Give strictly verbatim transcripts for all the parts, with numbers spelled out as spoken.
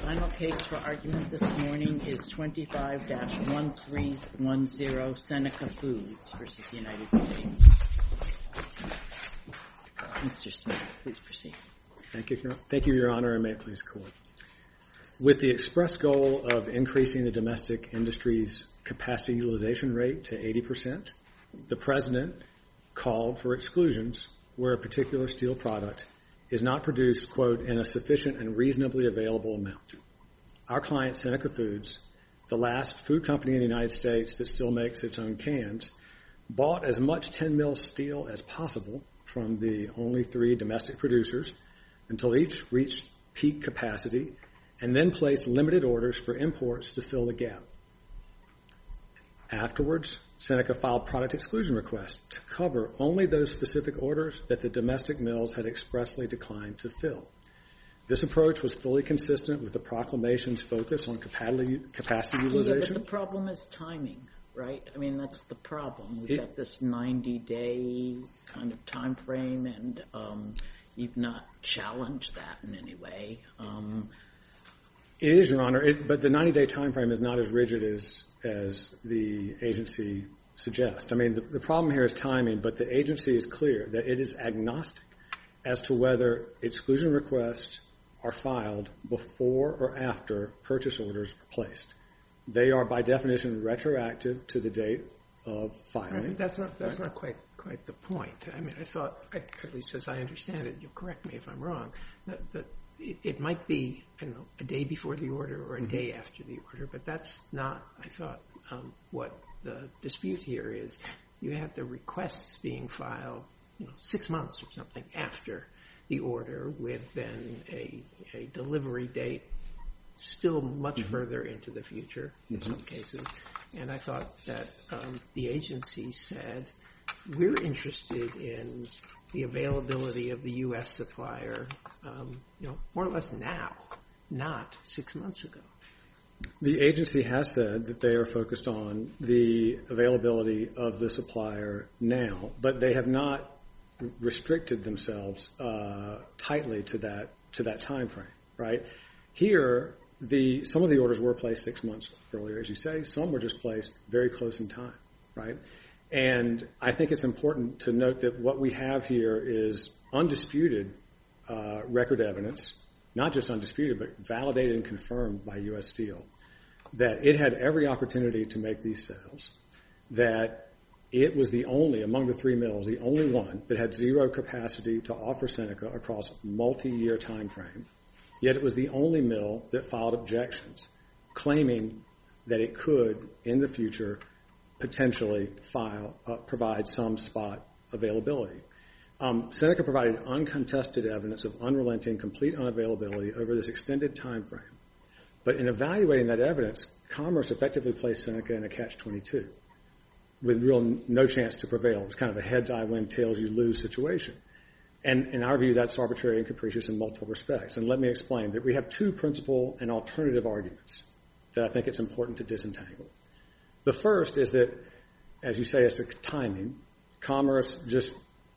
Final case for argument this morning is twenty-five dash one three one zero Seneca Foods versus the United States. Mister Smith, please proceed. Thank you, Thank you, Your Honor, and may it please the Court. With the express goal of increasing the domestic industry's capacity utilization rate to eighty percent, the President called for exclusions where a particular steel product is not produced, quote, in a sufficient and reasonably available amount. Our client, Seneca Foods, the last food company in the United States that still makes its own cans, bought as much ten mil steel as possible from the only three domestic producers until each reached peak capacity and then placed limited orders for imports to fill the gap. Afterwards, Seneca filed product exclusion requests to cover only those specific orders that the domestic mills had expressly declined to fill. This approach was fully consistent with the proclamation's focus on capacity, capacity utilization. Yeah, but the problem is timing, right? I mean, that's the problem. We've it, got this ninety-day kind of time frame, and um, you've not challenged that in any way. Um, it is, Your Honor, it, but the ninety-day time frame is not as rigid as as the agency suggests. I mean, the, the problem here is timing, but the agency is clear that it is agnostic as to whether exclusion requests are filed before or after purchase orders are placed. They are, by definition, retroactive to the date of filing. Right, that's not that's right. not quite quite the point. I mean, I thought, at least as I understand it, you'll correct me if I'm wrong, that, that it, it might be, I don't know, a day before the order or a mm-hmm. day after the order, but that's not, I thought, um, what the dispute here is. You have the requests being filed, you know, six months or something after the order, with then a, a delivery date still much mm-hmm. further into the future in mm-hmm. some cases. And I thought that um, the agency said, we're interested in the availability of the U S supplier, um, you know, more or less now, not six months ago. The agency has said that they are focused on the availability of the supplier now, but they have not restricted themselves uh, tightly to that to that time frame, right? Here, the some of the orders were placed six months earlier, as you say. Some were just placed very close in time, right? And I think it's important to note that what we have here is undisputed uh, record evidence, not just undisputed, but validated and confirmed by U S Steel, that it had every opportunity to make these sales, that it was the only, among the three mills, the only one that had zero capacity to offer Seneca across multi-year time frame. Yet it was the only mill that filed objections, claiming that it could, in the future, potentially file, uh, provide some spot availability. Um, Seneca provided uncontested evidence of unrelenting, complete unavailability over this extended time frame. But in evaluating that evidence, Commerce effectively placed Seneca in a catch twenty-two with real no chance to prevail. It was kind of a heads I win, tails you lose situation. And in our view, that's arbitrary and capricious in multiple respects. And let me explain that we have two principal and alternative arguments that I think it's important to disentangle. The first is that, as you say, as to timing, Commerce just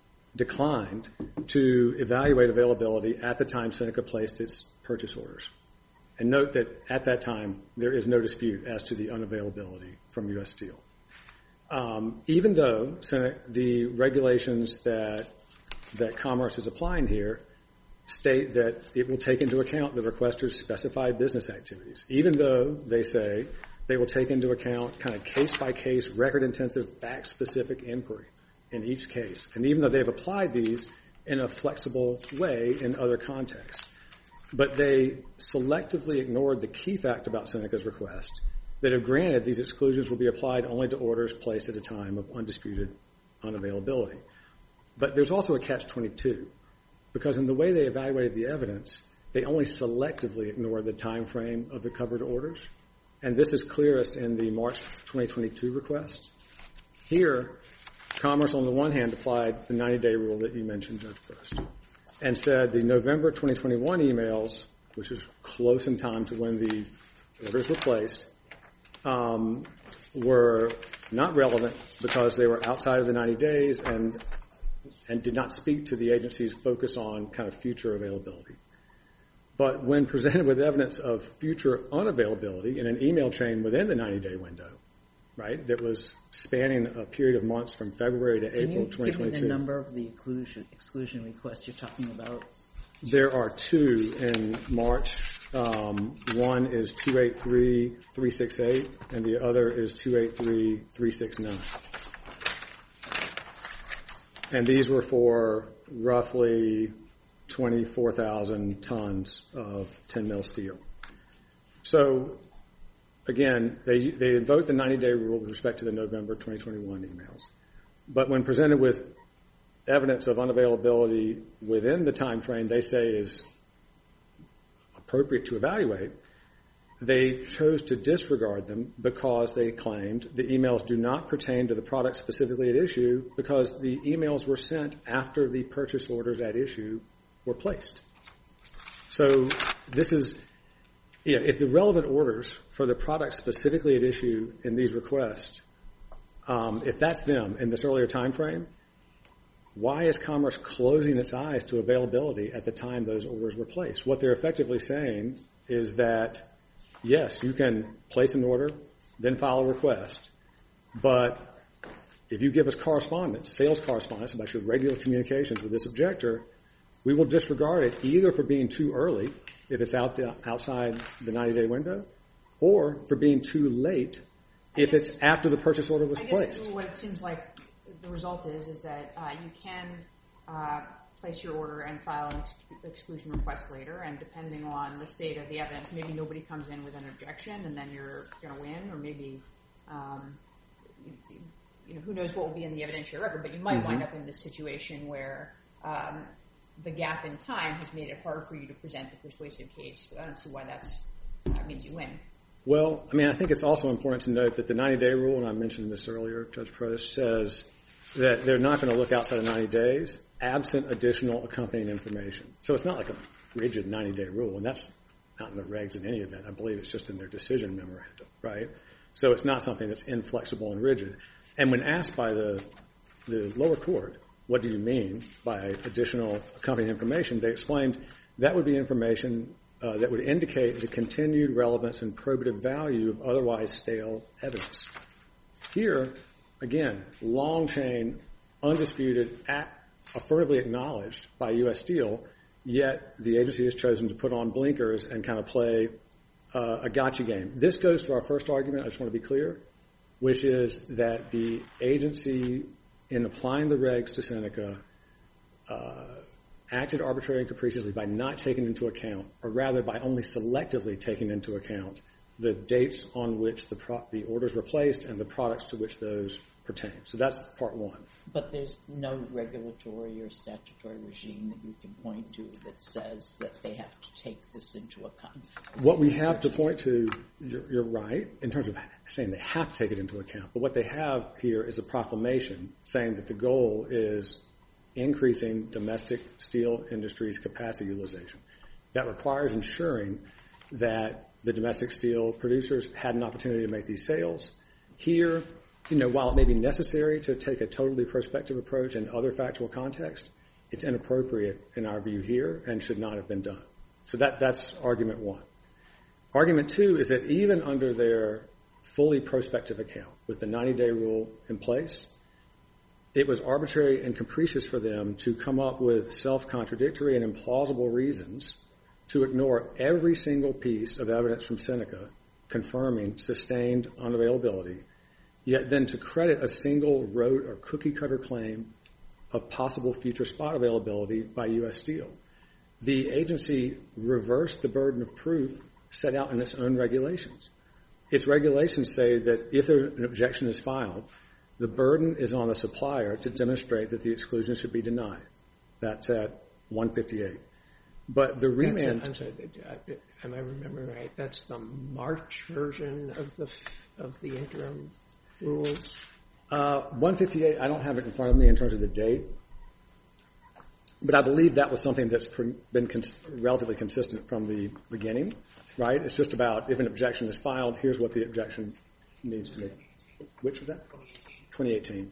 declined to evaluate availability at the time Seneca placed its purchase orders. And note that at that time, there is no dispute as to the unavailability from U S Steel. Um, even though Sen- the regulations that that Commerce is applying here state that it will take into account the requester's specified business activities, even though they say they will take into account kind of case-by-case, record-intensive, fact-specific inquiry in each case. And even though they've applied these in a flexible way in other contexts, but they selectively ignored the key fact about Seneca's request that if granted, these exclusions will be applied only to orders placed at a time of undisputed unavailability. But there's also a catch twenty-two, because in the way they evaluated the evidence, they only selectively ignored the time frame of the covered orders. And this is clearest in the March twenty twenty-two request. Here, Commerce on the one hand applied the ninety-day rule that you mentioned, Judge Prost, and said the November twenty twenty-one emails, which is close in time to when the orders were placed, um, were not relevant because they were outside of the ninety days and and did not speak to the agency's focus on kind of future availability. But when presented with evidence of future unavailability in an email chain within the ninety-day window, right, that was spanning a period of months from February to April twenty twenty-two. Can you give me the number of the exclusion, exclusion request you're talking about? There are two in March. Um, one is two eight three three six eight, and the other is two eight three three six nine. And these were for roughly twenty-four thousand tons of ten mil steel. So, again, they they invoke the ninety-day rule with respect to the November twenty twenty-one emails. But when presented with evidence of unavailability within the time frame they say is appropriate to evaluate, they chose to disregard them because they claimed the emails do not pertain to the product specifically at issue because the emails were sent after the purchase orders at issue were placed. So this is, yeah, if the relevant orders for the product specifically at issue in these requests, um, if that's them in this earlier time frame, why is Commerce closing its eyes to availability at the time those orders were placed? What they're effectively saying is that, yes, you can place an order, then file a request, but if you give us correspondence, sales correspondence about your regular communications with this objector, we will disregard it either for being too early, if it's out the, outside the ninety-day window, or for being too late, if it's after the purchase order was I guess placed. What it seems like the result is is that uh, you can uh, place your order and file an ex- exclusion request later, and depending on the state of the evidence, maybe nobody comes in with an objection, and then you're going to win, or maybe um, you, you know, who knows what will be in the evidentiary record, but you might Mm-hmm. wind up in this situation where um, the gap in time has made it hard for you to present a persuasive case. I don't see why that's that means you win. Well, I mean, I think it's also important to note that the ninety-day rule, and I mentioned this earlier, Judge Prost, says that they're not going to look outside of ninety days absent additional accompanying information. So it's not like a rigid ninety-day rule, and that's not in the regs in any event. I believe it's just in their decision memorandum, right? So it's not something that's inflexible and rigid. And when asked by the the lower court, what do you mean by additional accompanying information, they explained that would be information uh, that would indicate the continued relevance and probative value of otherwise stale evidence. Here, again, long chain, undisputed, at, affirmatively acknowledged by U S Steel, yet the agency has chosen to put on blinkers and kind of play uh, a gotcha game. This goes to our first argument, I just want to be clear, which is that the agency, in applying the regs to Seneca, uh, acted arbitrarily and capriciously by not taking into account, or rather by only selectively taking into account, the dates on which the, pro- the orders were placed and the products to which those pertain. So that's part one. But there's no regulatory or statutory regime that you can point to that says that they have to take this into account. What we have to point to, you're, you're right, in terms of saying they have to take it into account. But what they have here is a proclamation saying that the goal is increasing domestic steel industry's capacity utilization. That requires ensuring that the domestic steel producers had an opportunity to make these sales. Here, you know, while it may be necessary to take a totally prospective approach in other factual context, it's inappropriate in our view here and should not have been done. So that, that's argument one. Argument two is that even under their fully prospective account, with the ninety-day rule in place, it was arbitrary and capricious for them to come up with self-contradictory and implausible reasons to ignore every single piece of evidence from Seneca confirming sustained unavailability, yet then to credit a single rote or cookie-cutter claim of possible future spot availability by U S Steel. The agency reversed the burden of proof set out in its own regulations. Its regulations say that if an objection is filed, the burden is on the supplier to demonstrate that the exclusion should be denied. That's at one fifty-eight. But the remand... I'm sorry, am I remembering right? That's the March version of the of the interim rules? Uh, one fifty-eight, I don't have it in front of me in terms of the date. But I believe that was something that's been cons- relatively consistent from the beginning, right? It's just about if an objection is filed, here's what the objection needs to be. Which was that? twenty eighteen.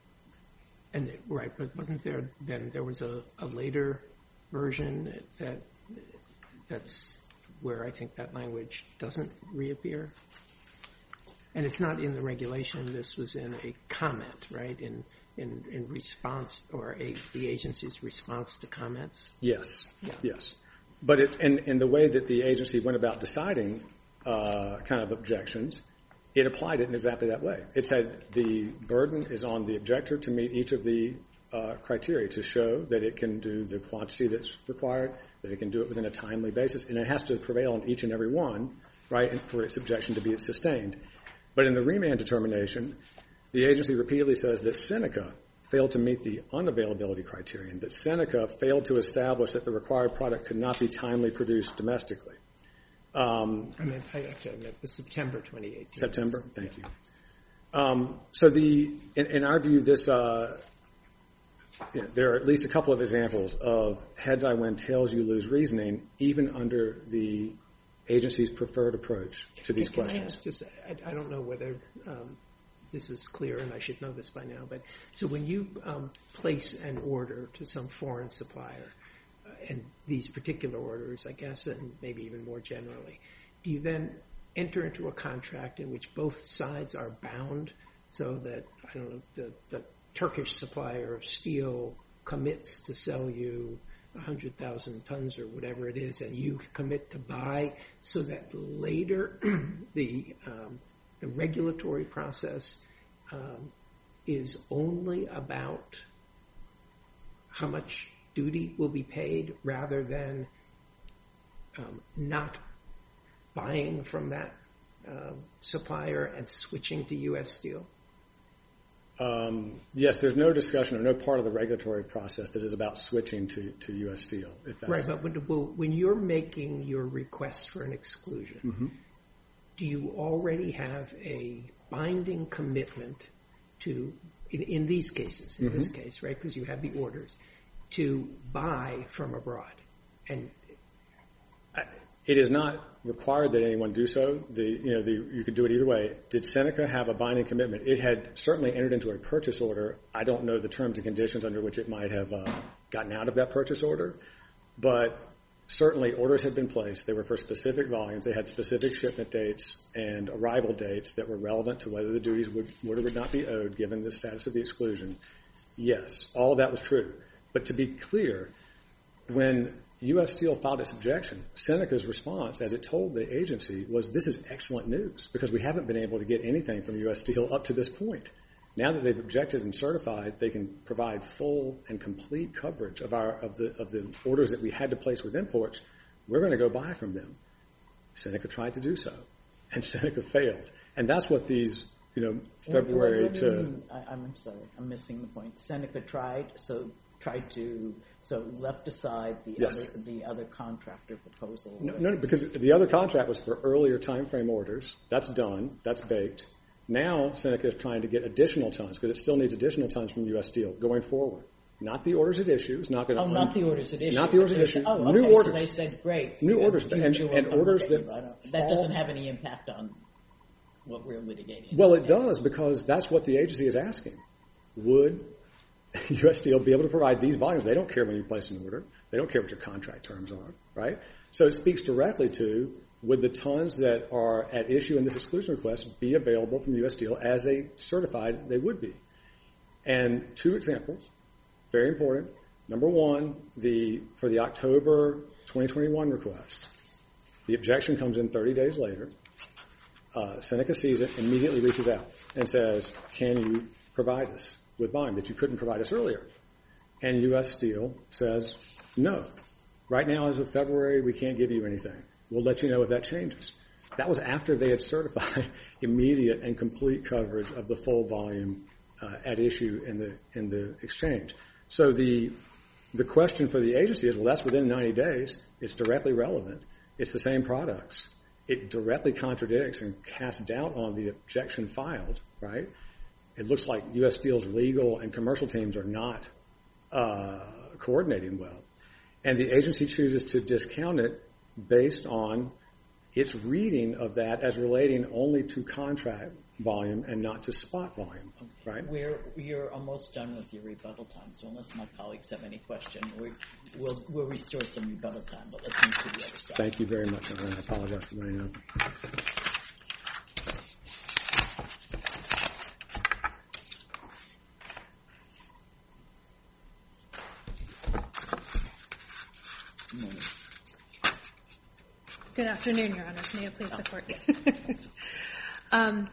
And right, but wasn't there then there was a, a later version that That's where I think that language doesn't reappear. And it's not in the regulation. This was in a comment, right, in in, in response or a, the agency's response to comments? Yes, yeah. yes. But it, and, and the way that the agency went about deciding uh, kind of objections, it applied it in exactly that way. It said the burden is on the objector to meet each of the uh, criteria to show that it can do the quantity that's required, that it can do it within a timely basis, and it has to prevail on each and every one, right, and for its objection to be sustained. But in the remand determination, the agency repeatedly says that Seneca failed to meet the unavailability criterion, that Seneca failed to establish that the required product could not be timely produced domestically. Um, I meant, I actually I meant the September twenty eighteen. September, thank you. Um, so the, in, in our view, this, uh, you know, there are at least a couple of examples of heads I win, tails you lose reasoning, even under the agency's preferred approach to these can, questions. Can I ask just, I, I don't know whether um, this is clear, and I should know this by now, but so when you um, place an order to some foreign supplier, uh, and these particular orders, I guess, and maybe even more generally, do you then enter into a contract in which both sides are bound so that, I don't know, the, the Turkish supplier of steel commits to sell you one hundred thousand tons or whatever it is, and you commit to buy, so that later the um, the regulatory process um, is only about how much duty will be paid rather than um, not buying from that uh, supplier and switching to U S Steel? Um, yes, there's no discussion or no part of the regulatory process that is about switching to, to U S Steel. If that's right, but when, when you're making your request for an exclusion, mm-hmm. do you already have a binding commitment to, in, in these cases, in mm-hmm. this case, right, because you have the orders, to buy from abroad? And it is not required that anyone do so. The, you know, the, you could do it either way. Did Seneca have a binding commitment? It had certainly entered into a purchase order. I don't know the terms and conditions under which it might have uh, gotten out of that purchase order, but certainly orders had been placed. They were for specific volumes. They had specific shipment dates and arrival dates that were relevant to whether the duties would, would or would not be owed given the status of the exclusion. Yes, all of that was true. But to be clear, when U S Steel filed its objection, Seneca's response, as it told the agency, was this is excellent news because we haven't been able to get anything from U S Steel up to this point. Now that they've objected and certified, they can provide full and complete coverage of our of the of the orders that we had to place with imports. We're going to go buy from them. Seneca tried to do so, and Seneca failed. And that's what these, you know, February what, what, what to. mean, I, I'm sorry, I'm missing the point. Seneca tried, so tried to, so left aside the yes. other the other contractor proposal. No, no, because the other contract was for earlier time frame orders. That's done. That's baked. Now Seneca is trying to get additional tons because it still needs additional tons from U S Steel going forward. Not the orders at issue. It's not going to. Oh, not the orders at issue. Not the orders at issue. Oh, New okay, orders. So they said, great. New orders and, and orders that that doesn't have any impact on what we're litigating. Well, it does because that's what the agency is asking. Would U S Steel be able to provide these volumes? They don't care when you place an order. They don't care what your contract terms are, right? So it speaks directly to, would the tons that are at issue in this exclusion request be available from U S Steel as they certified they would be? And two examples, very important. Number one, the for the October twenty twenty-one request, the objection comes in thirty days later. Uh, Seneca sees it, immediately reaches out and says, can you provide us with volume that you couldn't provide us earlier? And U S Steel says, no. Right now, as of February, we can't give you anything. We'll let you know if that changes. That was after they had certified immediate and complete coverage of the full volume uh, at issue in the in the exchange. So the the question for the agency is, well, that's within ninety days. It's directly relevant. It's the same products. It directly contradicts and casts doubt on the objection filed, right? It looks like U S Steel's legal and commercial teams are not uh, coordinating well. And the agency chooses to discount it based on its reading of that as relating only to contract volume and not to spot volume, right? We're, you're almost done with your rebuttal time, so unless my colleagues have any question, we, we'll, we'll restore some rebuttal time, but let's move to the other side. Thank you very much, and I apologize for running over. Good afternoon, Your Honors. May it please the Court? Yes. um,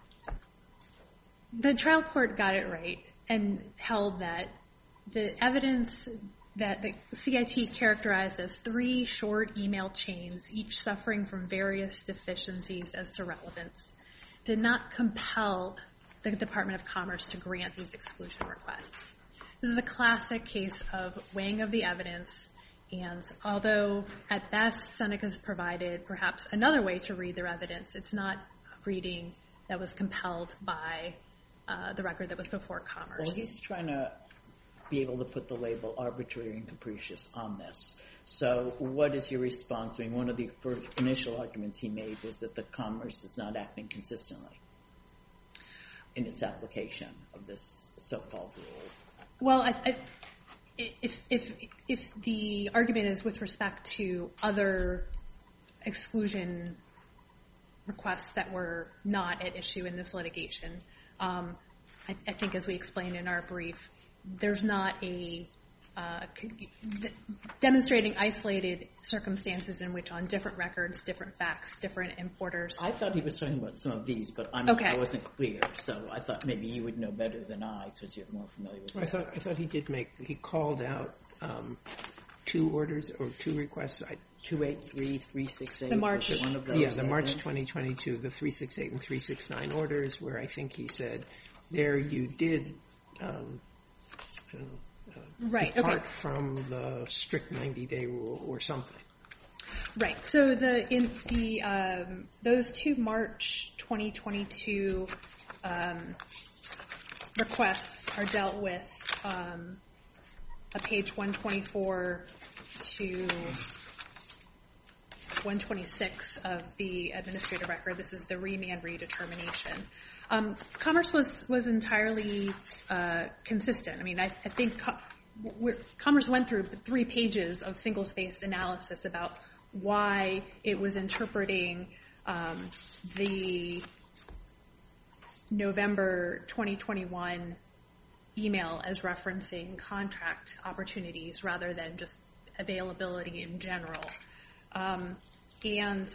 the trial court got it right and held that the evidence that the C I T characterized as three short email chains, each suffering from various deficiencies as to relevance, did not compel the Department of Commerce to grant these exclusion requests. This is a classic case of weighing of the evidence. And although at best Seneca's provided perhaps another way to read their evidence, it's not a reading that was compelled by uh, the record that was before Commerce. Well, he's trying to be able to put the label arbitrary and capricious on this. So what is your response? I mean, one of the first initial arguments he made was that the Commerce is not acting consistently in its application of this so-called rule. Well, I... I If, if, if the argument is with respect to other exclusion requests that were not at issue in this litigation, um, I, I think as we explained in our brief, there's not a uh, demonstrating isolated circumstances in which on different records, different facts, different importers. I thought he was talking about some of these, but I'm, okay. I wasn't clear, so I thought maybe you would know better than I because you're more familiar with it. I thought I thought he did make he called out um, two orders or two requests. I, two eighty-three, three sixty-eight. The March, one of those, yeah, the I March think. twenty twenty-two, the three sixty-eight and three sixty-nine orders, where I think he said there you did. Um, I don't know, Right. Apart okay. from the strict ninety-day rule or something. Right. So the in the um, those two March twenty twenty-two um, requests are dealt with um, at page one twenty-four to one twenty-six of the administrative record. This is the remand redetermination. Um, Commerce was was entirely uh, consistent. I mean, I, I think. Co- We're, Commerce went through three pages of single-spaced analysis about why it was interpreting um, the November twenty twenty-one email as referencing contract opportunities rather than just availability in general. Um, and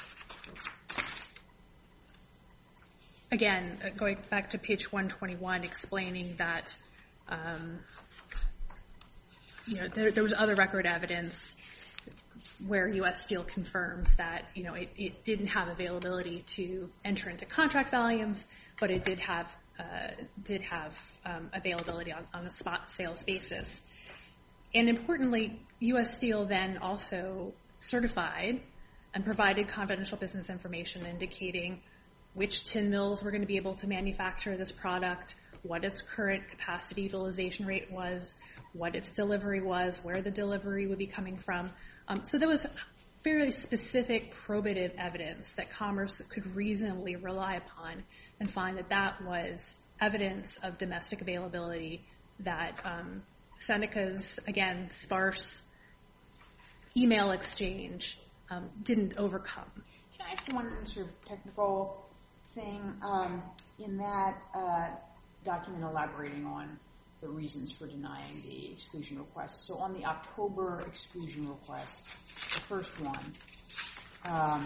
again, going back to page one twenty-one, explaining that um, you know, there, there was other record evidence where U S Steel confirms that, you know, it, it didn't have availability to enter into contract volumes, but it did have uh, did have um, availability on, on a spot sales basis. And importantly, U S Steel then also certified and provided confidential business information indicating which tin mills were going to be able to manufacture this product, what its current capacity utilization rate was, what its delivery was, where the delivery would be coming from. Um, so there was fairly specific probative evidence that Commerce could reasonably rely upon and find that that was evidence of domestic availability that um, Seneca's, again, sparse email exchange um, didn't overcome. Can I ask you one sort of technical thing? Um, in that uh, document elaborating on the reasons for denying the exclusion request. So on the October exclusion request, the first one, um,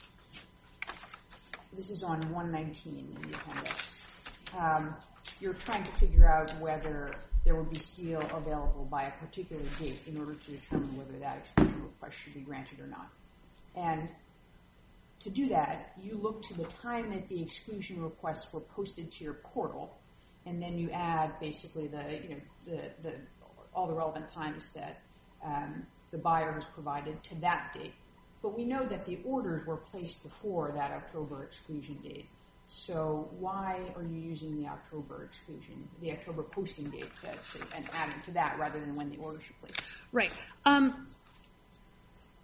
this is on one nineteen in the appendix. Um, you're trying to figure out whether there would be steel available by a particular date in order to determine whether that exclusion request should be granted or not. And to do that, you look to the time that the exclusion requests were posted to your portal, and then you add basically the, you know, the, the all the relevant times that um, the buyer has provided to that date. But we know that the orders were placed before that October exclusion date. So why are you using the October exclusion, the October posting date, to, to, and adding to that rather than when the orders were placed? Right. Um,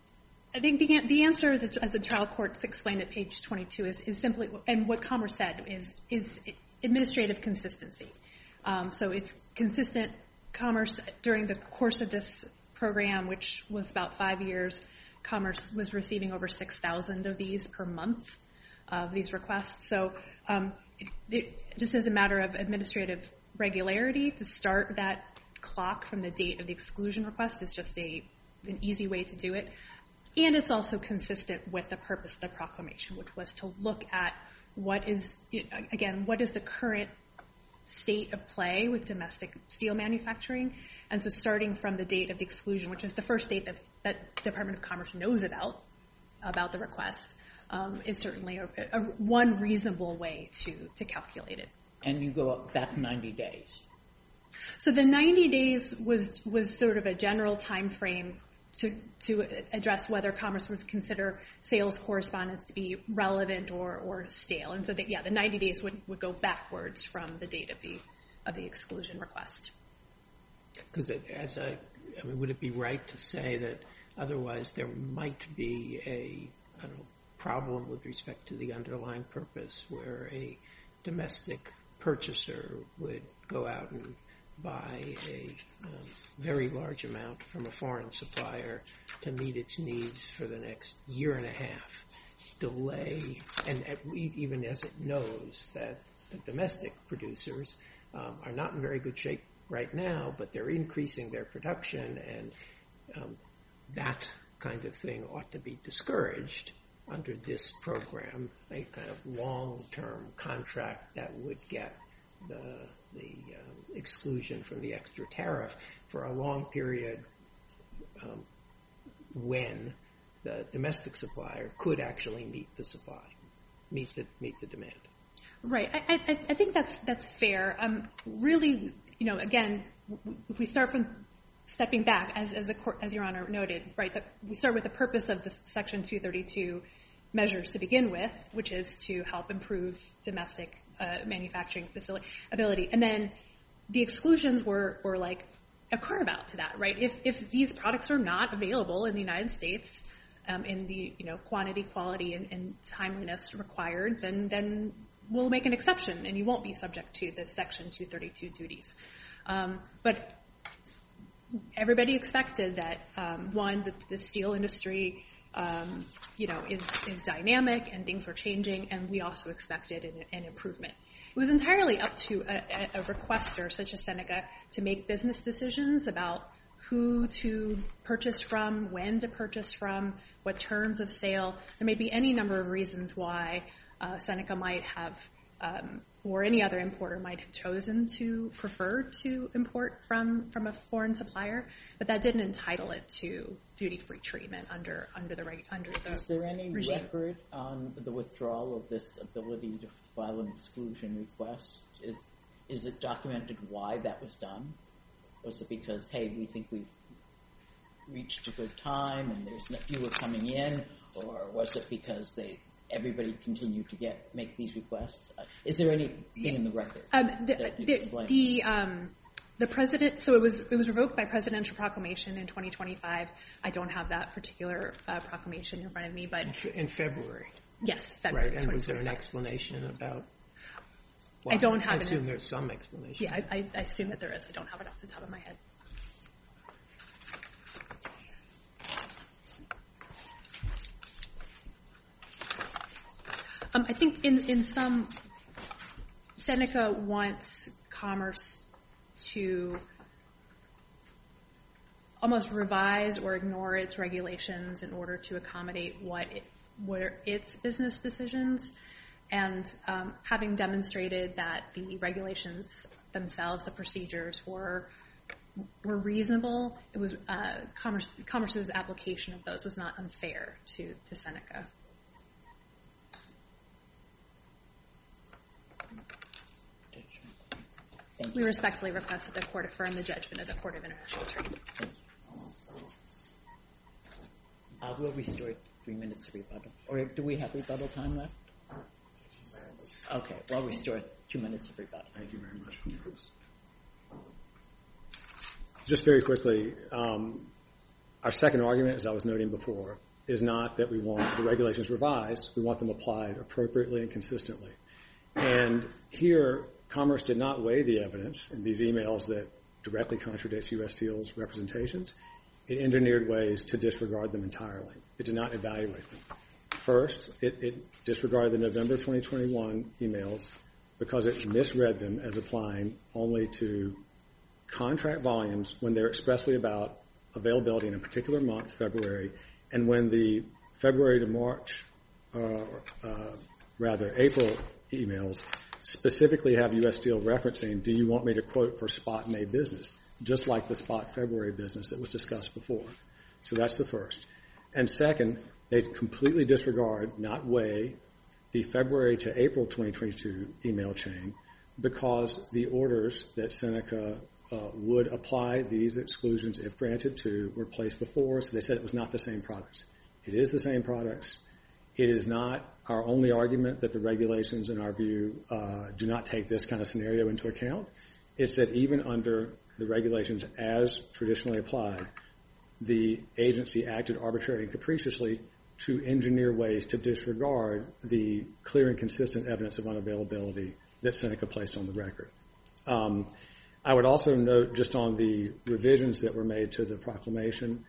I think the the answer, that, as the trial courts explained at page twenty-two, is, is simply, and what Commerce said is is administrative consistency. Um, so it's consistent. Commerce during the course of this program, which was about five years, Commerce was receiving over six thousand of these per month of these requests. So um, it, it, just as a matter of administrative regularity, to start that clock from the date of the exclusion request is just a an easy way to do it. And it's also consistent with the purpose of the proclamation, which was to look at what is, again, what is the current state of play with domestic steel manufacturing. And so starting from the date of the exclusion, which is the first date that, that the Department of Commerce knows about, about the request, um, is certainly a, a, one reasonable way to, to calculate it. And you go up back ninety days. So the ninety days was, was sort of a general time frame to, to address whether Commerce would consider sales correspondence to be relevant or, or stale. And so, that, yeah, the ninety days would, would go backwards from the date of the of the exclusion request. Because as I, I mean, would it be right to say that otherwise there might be a I don't know, problem with respect to the underlying purpose, where a domestic purchaser would go out and buy a um, very large amount from a foreign supplier to meet its needs for the next year and a half, delay, and at, even as it knows that the domestic producers um, are not in very good shape right now, but they're increasing their production, and um, that kind of thing ought to be discouraged under this program, a kind of long-term contract that would get the the um, exclusion from the extra tariff for a long period um, when the domestic supplier could actually meet the supply, meet the meet the demand. Right. I, I, I think that's that's fair. Um, really, you know, again, if we start from stepping back, as as, a court, as Your Honor noted, right, that we start with the purpose of the Section two thirty-two measures to begin with, which is to help improve domestic uh, manufacturing facility ability, and then the exclusions were were like a carve-out to that, right? If if these products are not available in the United States um, in the you know quantity, quality, and, and timeliness required, then then we'll make an exception, and you won't be subject to the Section two thirty-two duties. Um, but everybody expected that um, one, the, the steel industry, um, you know, is is dynamic and things were changing, and we also expected an, an improvement. It was entirely up to a, a requester such as Seneca to make business decisions about who to purchase from, when to purchase from, what terms of sale. There may be any number of reasons why uh, Seneca might have, um, or any other importer might have chosen to prefer to import from, from a foreign supplier, but that didn't entitle it to duty-free treatment under under the reg, under the Is there any regime. record on the withdrawal of this ability to file an exclusion request? Is is it documented why that was done? Was it because, hey, we think we've reached a good time and there's fewer coming in, or was it because they everybody continued to get make these requests? Uh, is there anything yeah. in the record um, the, that the, the um, the president? So it was it was revoked by presidential proclamation in twenty twenty-five. I don't have that particular uh, proclamation in front of me, but in February. Yes, February. Right, and was there an explanation about? Well, I don't have. I assume an, there's some explanation. Yeah, I, I assume that there is. I don't have it off the top of my head. Um, I think in, in some, Seneca wants Commerce to almost revise or ignore its regulations in order to accommodate what it, what are its business decisions. And um, having demonstrated that the regulations themselves, the procedures were were reasonable, it was uh, Commerce, Commerce's application of those was not unfair to, to Seneca. We respectfully request that the Court affirm the judgment of the Court of International Trade. Thank you. Uh, we'll restore three minutes to rebuttal. Or do we have rebuttal time left? Okay, we'll restore two minutes of rebuttal. Thank you very much. Just very quickly, um, our second argument, as I was noting before, is not that we want the regulations revised. We want them applied appropriately and consistently. And here, Commerce did not weigh the evidence in these emails that directly contradicts U S Steel's representations. It engineered ways to disregard them entirely. It did not evaluate them. First, it, it disregarded the November twenty twenty-one emails because it misread them as applying only to contract volumes when they're expressly about availability in a particular month, February, and when the February to March, uh, uh, rather April emails specifically have U S Steel referencing, do you want me to quote for spot May business, just like the spot February business that was discussed before. So that's the first. And second, they completely disregard, not weigh, the February to April twenty twenty-two email chain because the orders that Seneca uh, would apply these exclusions, if granted to, were placed before, so they said it was not the same products. It is the same products. It is not our only argument that the regulations, in our view, uh, do not take this kind of scenario into account. It's that even under the regulations as traditionally applied, the agency acted arbitrarily and capriciously to engineer ways to disregard the clear and consistent evidence of unavailability that Seneca placed on the record. Um, I would also note just on the revisions that were made to the proclamation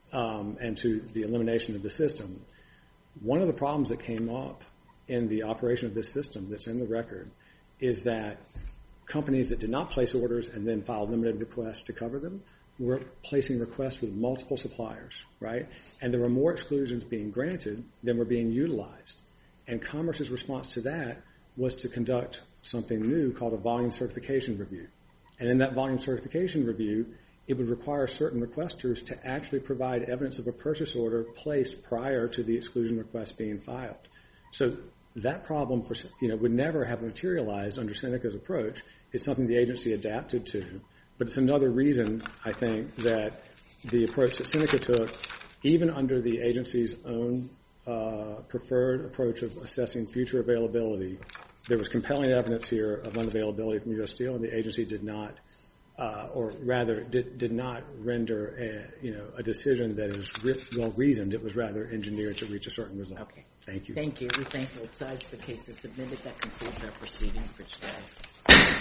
um, and to the elimination of the system, one of the problems that came up in the operation of this system that's in the record is that companies that did not place orders and then filed limited requests to cover them were placing requests with multiple suppliers, right? And there were more exclusions being granted than were being utilized. And Commerce's response to that was to conduct something new called a volume certification review. And in that volume certification review, it would require certain requesters to actually provide evidence of a purchase order placed prior to the exclusion request being filed. So that problem for, you know, would never have materialized under Seneca's approach. It's something the agency adapted to. But it's another reason, I think, that the approach that Seneca took, even under the agency's own uh, preferred approach of assessing future availability, there was compelling evidence here of unavailability from U S Steel, and the agency did not, uh, or rather, did, did not render a, you know, a decision that is re- well reasoned. It was rather engineered to reach a certain result. Okay. Thank you. Thank you. We thank both sides. The case is submitted. That concludes our proceeding for today.